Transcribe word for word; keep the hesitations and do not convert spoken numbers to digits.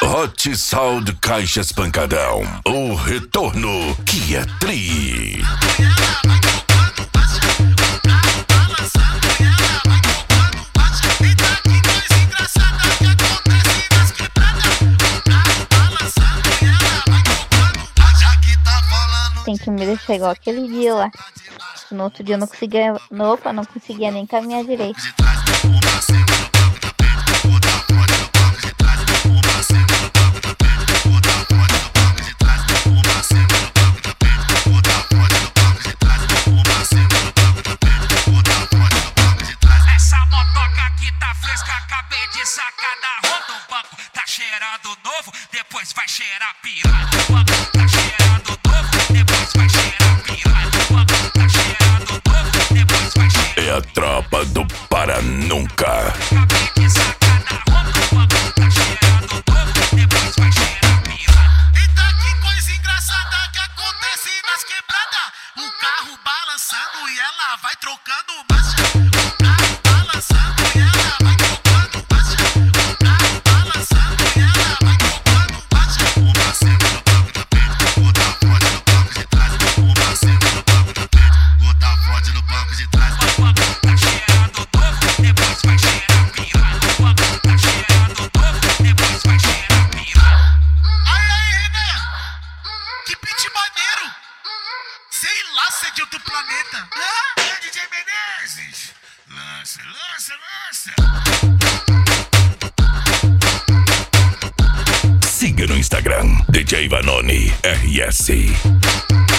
Hot Sound Caixas Pancadão. O retorno que é tri. Tem que me deixar igual aquele dia lá. No outro dia eu não conseguia. Opa, não conseguia nem caminhar direito. Essa motoca aqui tá fresca, acabei de sacar da ronda. O banco tá cheirando novo, depois vai cheirar piranha. O banco tá cheirando novo, depois vai cheirar piranha. O banco tá cheirando novo, depois vai cheirar. É a tropa do Para Nunca. Acabei de sacar da ronda. O banco tá cheirando novo, depois vai cheirar piranha. Eita, que coisa engraçada que acontece nas quebradas. O carro balançando e ela vai trocando marcha. O carro balançando e ela vai trocando marcha. O carro balançando e ela vai trocando marcha. Uma cena no banco da frente, outra fode no banco de trás. Uma cena no banco da frente, outra fode no banco de trás. O banco tá cheirando novo, depois vai cheirar piranha. O banco tá cheirando novo, depois vai cheirar piranha. Aí, aí, Renan, que beat maneiro. Sei lá se é de outro planeta. Ah, é D J Menezes. Lança, lança, lança. Siga no Instagram D J Vanoni R S.